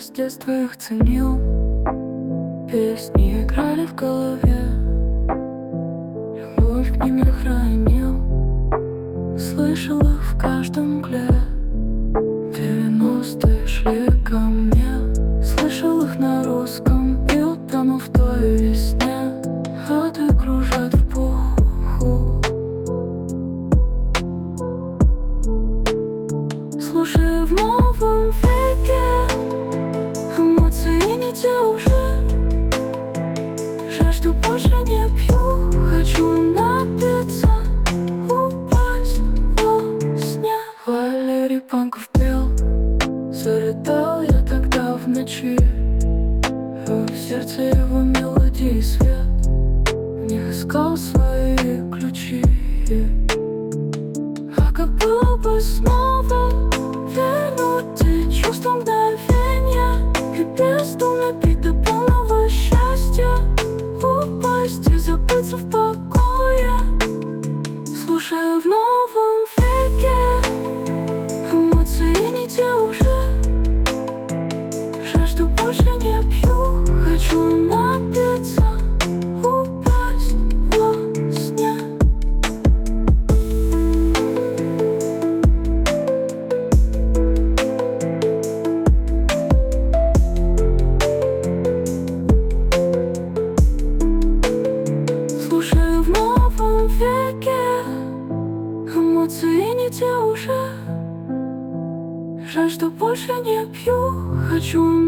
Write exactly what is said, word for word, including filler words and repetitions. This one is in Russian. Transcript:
с детства их ценил. Песни играли в голове, любовь к ним я хранил. Слышал их в каждом угле. Девяностые шли ко мне. Слышал их на русском и утонул в той весне. Годы кружат в пуху. Слушай, в новом веке эмоции не те уже. Жаль, что больше не пью. Хочу напиться, упасть во сне. Валерий Панков пел. Залетал я тогда в ночи. В сердце его мелодии свет. В них искал свои ключи. А как было бы снова вернуть те чувства мгновения и бездумно пить до полного счастья, упасть и забыться в покое. Слушай, в новом веке эмоции не те уже. Жаль, что больше не пью. Хочу напиться, упасть во сне. Слушай, в новом веке эмоции не те уже. Жаль, что больше не пью. Хочу